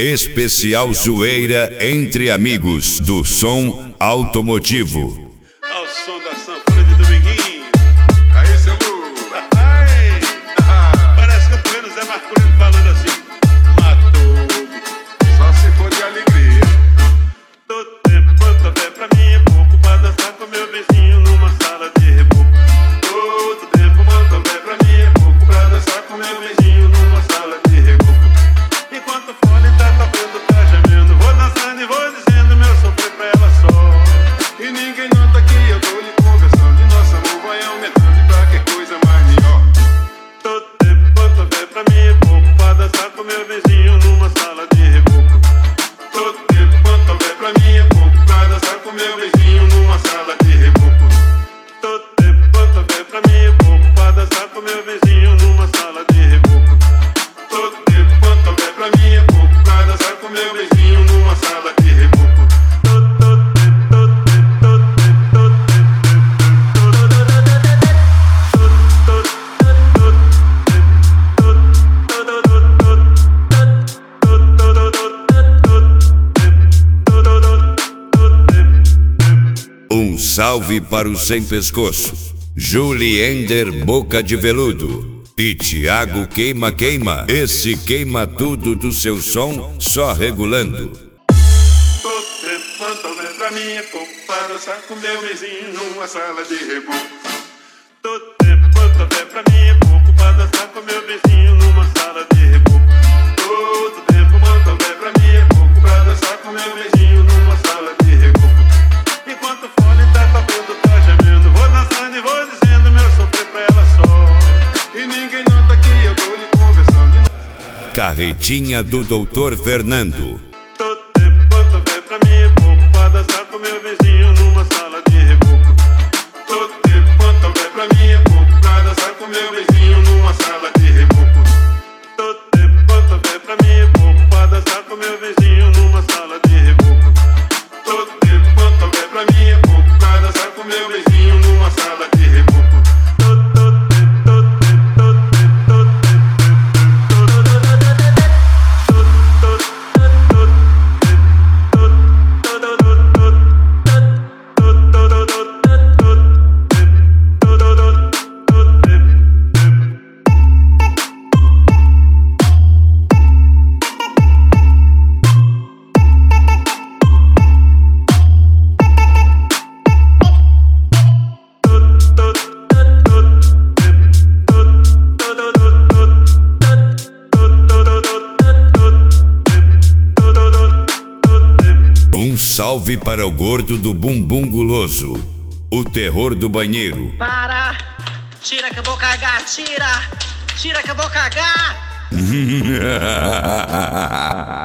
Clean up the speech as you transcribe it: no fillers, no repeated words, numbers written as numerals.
Especial zoeira entre amigos do som automotivo. Ao som da sanfona de Dominguinho. Aí, seu Lu. Parece que eu tô vendo Zé Marcolino falando assim: matou-me. Só se for de alegria. Todo tempo quanto houver pra mim é pouco pra dançar com meu vizinho numa sala de reboco. Todo tempo quanto houver pra mim é pouco pra dançar com meu vizinho numa sala de reboco. Enquanto o fone tá tocando, tá gemendo, vou dançando e vou dizendo meu sofrer pra ela só. E ninguém nota que eu tô lhe conversando. E nosso amor vai aumentando e pra que coisa mais melhor. Todo tempo quanto houver pra mim é pouco pra dançar com meu vizinho numa sala de reboco. Todo tempo quanto houver pra mim é pouco pra dançar com meu vizinho numa sala de reboco. Todo tempo quanto houver pra mim é pouco pra dançar com meu vizinho numa sala de reboco. Todo tempo quanto houver pra mim é pouco pra dançar com meu vizinho numa sala de reboco. Um salve para o Sem Pescoço, Juliender Boca de Veludo e Thiago Queima Queima. Esse queima tudo do seu som, só regulando. Todo tempo quanto houver pra mim é pouco pra dançar com meu vizinho numa sala de reboco. Todo tempo quanto houver pra mim é pouco pra dançar com meu vizinho numa sala de reboco. Todo tempo quanto houver pra mim é pouco pra dançar com meu vizinho numa sala de reboco. Enquanto o fone tá tocando, tá gemendo, vou dançando e vou dizendo meu sofrer pra ela só. E ninguém nota que eu tô lhe conversando. Carretinha do Dr. Fernando. Todo tempo quanto houver pra mim é pouco pra dançar com meu vizinho numa sala de reboco. Todo tempo quanto houver pra mim é pouco pra dançar com meu vizinho numa sala de reboco. Todo tempo quanto houver pra mim é pouco pra dançar com meu vizinho numa sala de reboco. Todo tempo quanto houver pra mim é pouco pra dançar com meu vizinho numa sala de reboco. Um salve para o gordo do bumbum guloso, o terror do banheiro. Para! Tira que eu vou cagar! Tira! Tira que eu vou cagar!